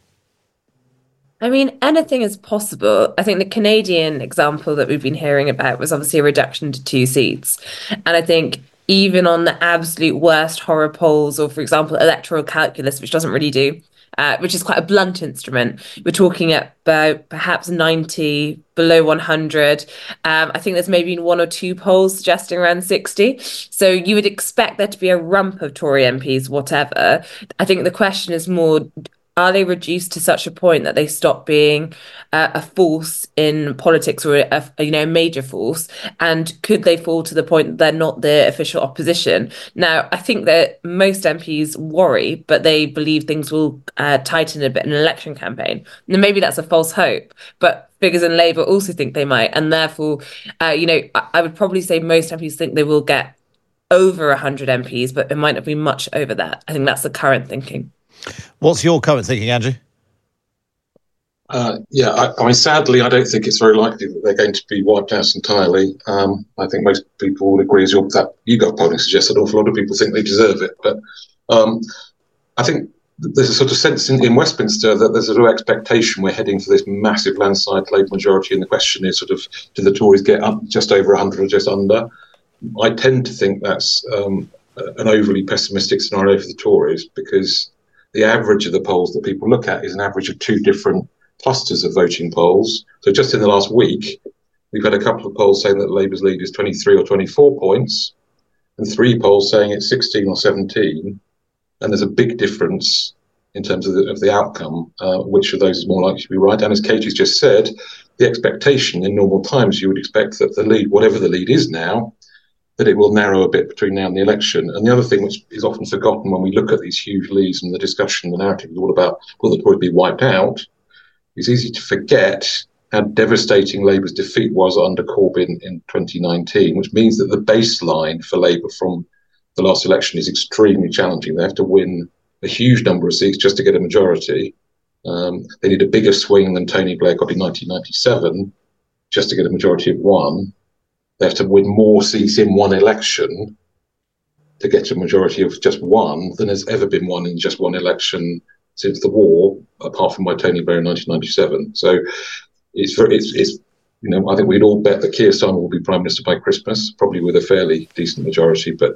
I mean, anything is possible. I think the Canadian example that we've been hearing about was obviously a reduction to two seats. And I think even on the absolute worst horror polls, or for example, electoral calculus, which doesn't really do, uh, which is quite a blunt instrument, we're talking about perhaps ninety, below one hundred. Um, I think there's maybe one or two polls suggesting around sixty. So you would expect there to be a rump of Tory M Ps, whatever. I think the question is more, are they reduced to such a point that they stop being uh, a force in politics, or a, a you know major force? And could they fall to the point that they're not the official opposition? Now, I think that most M Ps worry, but they believe things will uh, tighten a bit in an election campaign. And maybe that's a false hope, but figures in Labour also think they might, and therefore, uh, you know, I, I would probably say most M Ps think they will get over one hundred M Ps, but it might not be much over that. I think that's the current thinking. What's your current thinking, Andrew? Uh, yeah, I, I mean, sadly, I don't think it's very likely that they're going to be wiped out entirely. Um, I think most people would agree, as your, that YouGov polling suggests, that an awful lot of people think they deserve it. But um, I think there's a sort of sense in, in Westminster that there's a real expectation we're heading for this massive landslide Labour majority, and the question is sort of, do the Tories get up just over one hundred or just under? I tend to think that's um, an overly pessimistic scenario for the Tories, because the average of the polls that people look at is an average of two different clusters of voting polls. So just in the last week, we've had a couple of polls saying that Labour's lead is twenty-three or twenty-four points, and three polls saying it's sixteen or seventeen. And there's a big difference in terms of the, of the outcome, uh, which of those is more likely to be right. And as Katie's just said, the expectation in normal times, you would expect that the lead, whatever the lead is now, that it will narrow a bit between now and the election. And the other thing which is often forgotten when we look at these huge leads and the discussion, the narrative is all about, will the Tories be wiped out? It's easy to forget how devastating Labour's defeat was under Corbyn in twenty nineteen, which means that the baseline for Labour from the last election is extremely challenging. They have to win a huge number of seats just to get a majority. Um, they need a bigger swing than Tony Blair got in nineteen ninety-seven just to get a majority of one. They have to win more seats in one election to get a majority of just one than has ever been won in just one election since the war, apart from by Tony Blair in nineteen ninety-seven. So it's, very, it's, it's you know, I think we'd all bet that Keir Starmer will be Prime Minister by Christmas, probably with a fairly decent majority, but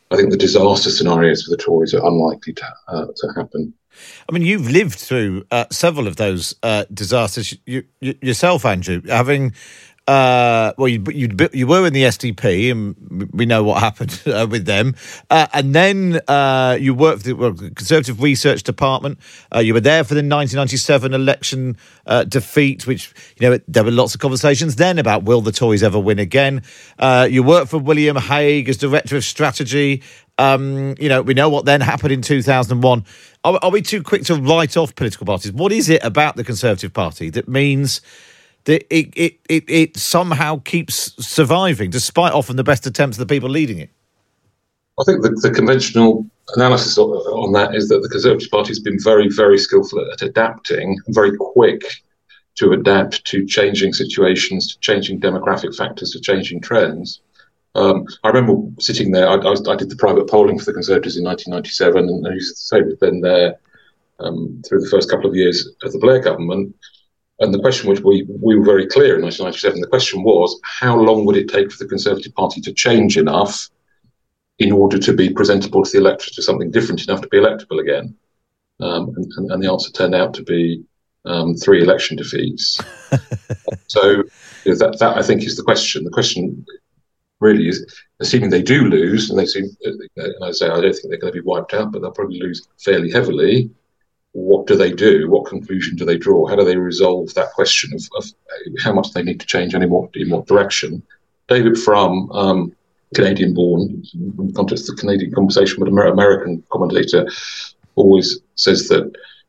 I think the disaster scenarios for the Tories are unlikely to, uh, to happen. I mean, you've lived through uh, several of those uh, disasters you, you, yourself, Andrew, having... Uh, well, you, you you were in the S D P, and we know what happened uh, with them. Uh, and then uh, you worked for the well, Conservative Research Department. Uh, you were there for the nineteen ninety-seven election uh, defeat, which, you know, there were lots of conversations then about will the Tories ever win again. Uh, you worked for William Hague as Director of Strategy. Um, you know, we know what then happened in two thousand one. Are, are we too quick to write off political parties? What is it about the Conservative Party that means that it, it, it, it somehow keeps surviving, despite often the best attempts of the people leading it? I think the, the conventional analysis on that is that the Conservative Party has been very, very skillful at adapting, very quick to adapt to changing situations, to changing demographic factors, to changing trends. Um, I remember sitting there, I, I, was, I did the private polling for the Conservatives in nineteen ninety-seven, and I used to say was then there um, through the first couple of years of the Blair government. And the question, which we, we were very clear in nineteen ninety-seven, the question was, how long would it take for the Conservative Party to change enough in order to be presentable to the electorate, to something different enough to be electable again? Um, and, and the answer turned out to be um, three election defeats. So you know, that, that, I think, is the question. The question really is, assuming they do lose, and they seem, and I say I don't think they're going to be wiped out, but they'll probably lose fairly heavily. What do they do? What conclusion do they draw? How do they resolve that question of, of how much they need to change and in what, in what direction? David Frum, um, Canadian-born, in the context of the Canadian conversation with an American commentator, always says that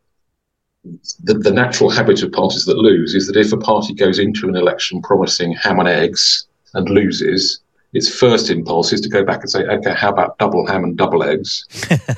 the, the natural habit of parties that lose is that if a party goes into an election promising ham and eggs and loses, its first impulse is to go back and say, OK, how about double ham and double eggs?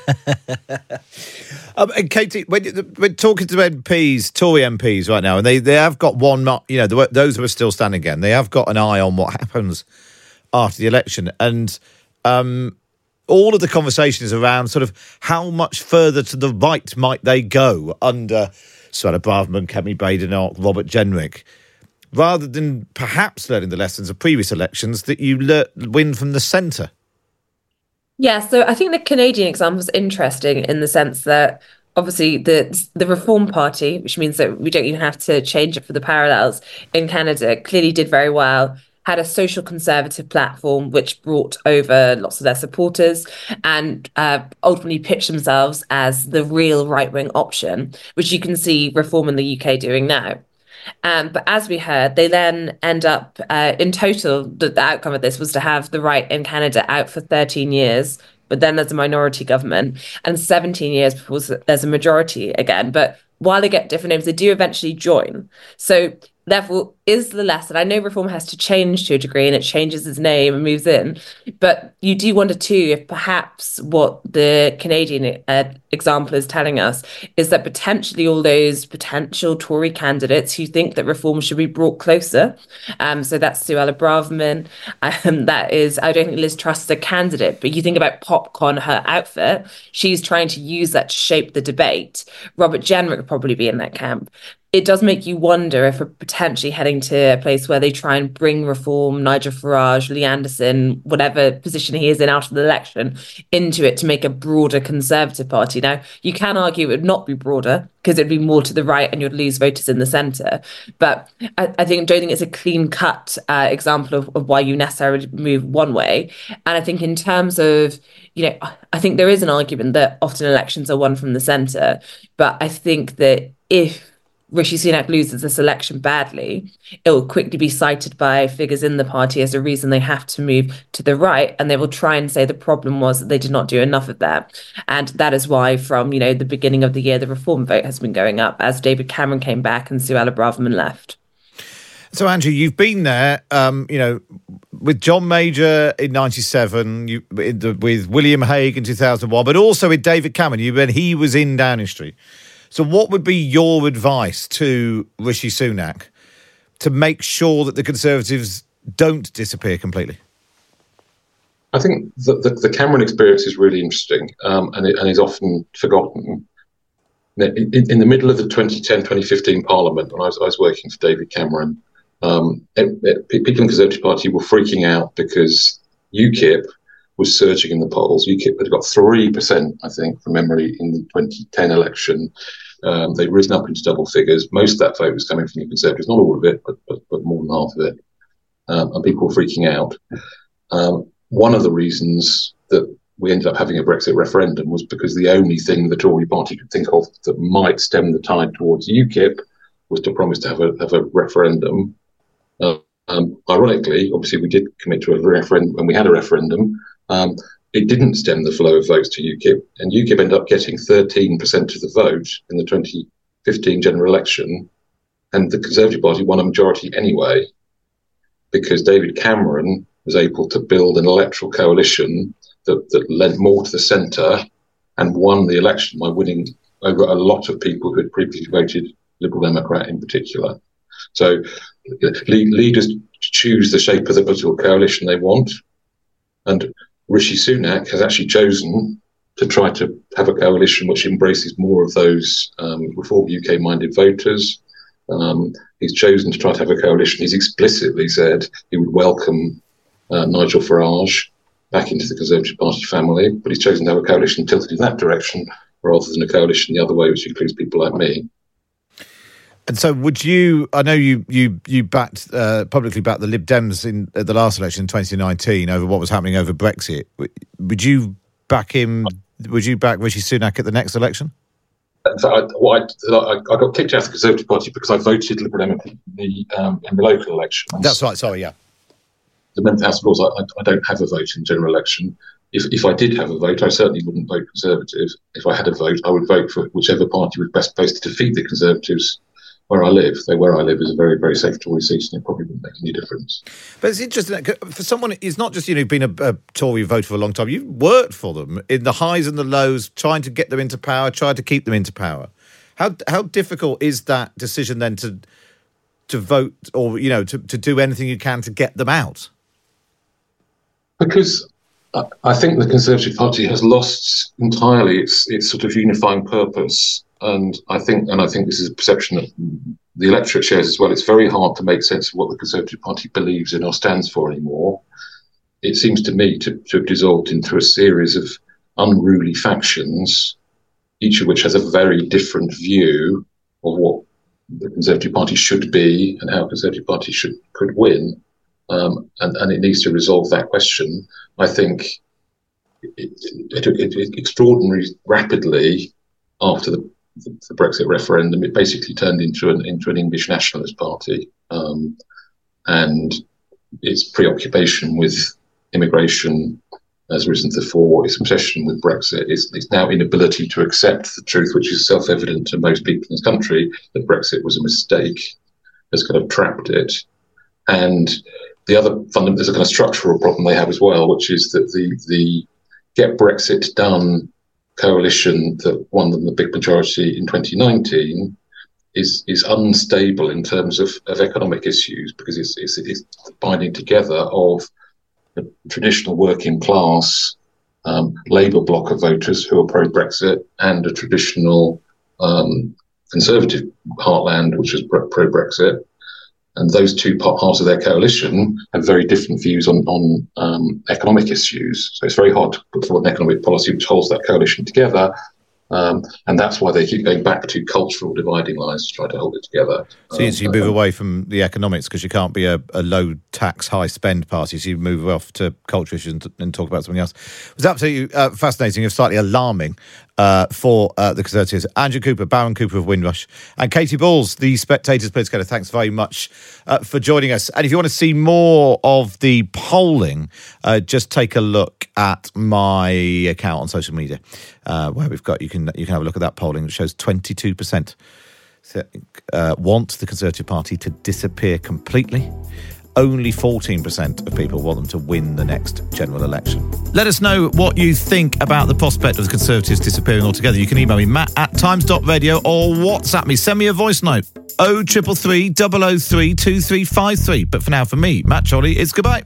Um, and Katie, when, we're talking to M Ps, Tory M Ps right now, and they, they have got one, you know, the, those who are still standing again, they have got an eye on what happens after the election. And um, all of the conversation is around sort of how much further to the right might they go under Suella Braverman, Kemi Badenoch, Robert Jenrick, rather than perhaps learning the lessons of previous elections that you le- win from the centre. Yeah, so I think the Canadian example is interesting in the sense that obviously the the Reform Party, which means that we don't even have to change it for the parallels in Canada, clearly did very well, had a social conservative platform which brought over lots of their supporters and uh, ultimately pitched themselves as the real right-wing option, which you can see Reform in the U K doing now. Um, but as we heard, they then end up, uh, in total, the, the outcome of this was to have the right in Canada out for thirteen years, but then there's a minority government, and seventeen years before there's a majority again. But while they get different names, they do eventually join. So therefore, is the lesson, I know Reform has to change to a degree and it changes its name and moves in, but you do wonder too if perhaps what the Canadian uh, example is telling us is that potentially all those potential Tory candidates who think that Reform should be brought closer, um, so that's Suella Braverman, um, that is, I don't think Liz Truss is a candidate, but you think about Popcorn, her outfit, she's trying to use that to shape the debate. Robert Jenrick would probably be in that camp. It does make you wonder if we're potentially heading to a place where they try and bring Reform, Nigel Farage, Lee Anderson, whatever position he is in after the election, into it to make a broader Conservative Party. Now, you can argue it would not be broader because it'd be more to the right and you'd lose voters in the centre. But I, I think don't think it's a clean-cut uh, example of, of why you necessarily move one way. And I think in terms of, you know, I think there is an argument that often elections are won from the centre. But I think that if Rishi Sunak loses this election badly, it will quickly be cited by figures in the party as a reason they have to move to the right, and they will try and say the problem was that they did not do enough of that. And that is why from, you know, the beginning of the year, the Reform vote has been going up as David Cameron came back and Suella Braverman left. So, Andrew, you've been there, um, you know, with John Major in ninety-seven, you, with William Hague in two thousand one, but also with David Cameron, you, when he was in Downing Street. So what would be your advice to Rishi Sunak to make sure that the Conservatives don't disappear completely? I think the, the, the Cameron experience is really interesting um, and, it, and is often forgotten. In, in the middle of the twenty ten twenty fifteen Parliament, when I was, I was working for David Cameron, um, it, it, people in the Conservative Party were freaking out because UKIP was surging in the polls. UKIP had got three percent, I think, from memory, in the twenty ten election. Um, they'd risen up into double figures. Most of that vote was coming from the Conservatives, not all of it, but, but, but more than half of it. Um, and people were freaking out. Um, one of the reasons that we ended up having a Brexit referendum was because the only thing the Tory party could think of that might stem the tide towards UKIP was to promise to have a, have a referendum. Uh, um, ironically, obviously, we did commit to a referendum when we had a referendum. Um, it didn't stem the flow of votes to UKIP, and UKIP ended up getting thirteen percent of the vote in the twenty fifteen general election, and the Conservative Party won a majority anyway, because David Cameron was able to build an electoral coalition that, that lent more to the centre and won the election by winning over a lot of people who had previously voted Liberal Democrat in particular. So leaders choose the shape of the political coalition they want, and Rishi Sunak has actually chosen to try to have a coalition which embraces more of those um, Reform U K-minded voters. Um, he's chosen to try to have a coalition. He's explicitly said he would welcome uh, Nigel Farage back into the Conservative Party family, but he's chosen to have a coalition tilted in that direction rather than a coalition the other way, which includes people like me. And so would you, I know you you you backed, uh, publicly backed the Lib Dems in at the last election in twenty nineteen over what was happening over Brexit. Would you back him, would you back Rishi Sunak at the next election? So I, what I, I got kicked out of the Conservative Party because I voted Liberal Democrat in the, um, in the local elections. That's right, sorry, yeah. The Mental House laws, I, I don't have a vote in general election. If if I did have a vote, I certainly wouldn't vote Conservative. If I had a vote, I would vote for whichever party was best placed to defeat the Conservatives where I live. Though where I live is a very, very safe Tory seat, and it probably wouldn't make any difference. But it's interesting, for someone who's not just, you know, been a, a Tory voter for a long time, you've worked for them in the highs and the lows, trying to get them into power, trying to keep them into power. How how difficult is that decision then to to vote or, you know, to, to do anything you can to get them out? Because I think the Conservative Party has lost entirely its its sort of unifying purpose. And I think, and I think this is a perception that the electorate shares as well. It's very hard to make sense of what the Conservative Party believes in or stands for anymore. It seems to me to, to have dissolved into a series of unruly factions, each of which has a very different view of what the Conservative Party should be and how the Conservative Party should could win. Um, and, and it needs to resolve that question. I think it, it, it, it extraordinarily rapidly after the the Brexit referendum, it basically turned into an into an English nationalist party, um, and its preoccupation with immigration has risen to the fore. Its obsession with Brexit, its, its now inability to accept the truth, which is self-evident to most people in this country, that Brexit was a mistake, has kind of trapped it. And the other fundamental, there's a kind of structural problem they have as well, which is that the the Get Brexit Done coalition that won them the big majority in twenty nineteen is is unstable in terms of, of economic issues, because it's, it's, it's the binding together of the traditional working class um, Labour bloc of voters who are pro-Brexit and a traditional um, conservative heartland which is pro-Brexit. And those two parts of their coalition have very different views on, on um, economic issues. So it's very hard to put forward an economic policy which holds that coalition together. Um, and that's why they keep going back to cultural dividing lines to try to hold it together. So um, you move away from the economics because you can't be a, a low tax, high spend party. So you move off to culture issues and, and talk about something else. It was absolutely uh, fascinating and slightly alarming uh, for uh, the Conservatives. Andrew Cooper, Baron Cooper of Windrush, and Katy Balls, the Spectator's political editor. Thanks very much uh, for joining us. And if you want to see more of the polling, uh, just take a look at my account on social media, uh, where we've got you can you can have a look at that polling. It shows twenty-two percent uh, want the Conservative Party to disappear completely. Only fourteen percent of people want them to win the next general election. Let us know what you think about the prospect of the Conservatives disappearing altogether. You can email me, matt at times dot radio, or WhatsApp me. Send me a voice note, oh triple three, double oh three, two three five three. But for now, for me, Matt Chorley, it's goodbye.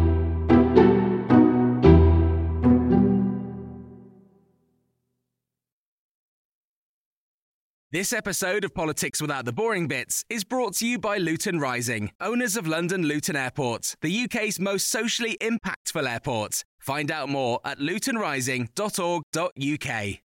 This episode of Politics Without the Boring Bits is brought to you by Luton Rising, owners of London Luton Airport, the U K's most socially impactful airport. Find out more at luton rising dot org dot u k.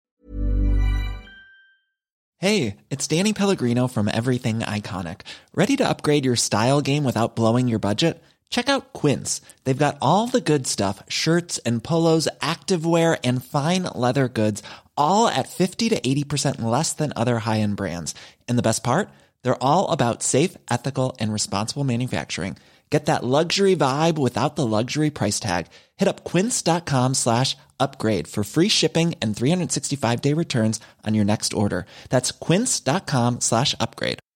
Hey, it's Danny Pellegrino from Everything Iconic. Ready to upgrade your style game without blowing your budget? Check out Quince. They've got all the good stuff, shirts and polos, activewear, and fine leather goods, all at fifty to eighty percent less than other high-end brands. And the best part? They're all about safe, ethical, and responsible manufacturing. Get that luxury vibe without the luxury price tag. Hit up quince.com slash upgrade for free shipping and three sixty-five day returns on your next order. That's quince.com slash upgrade.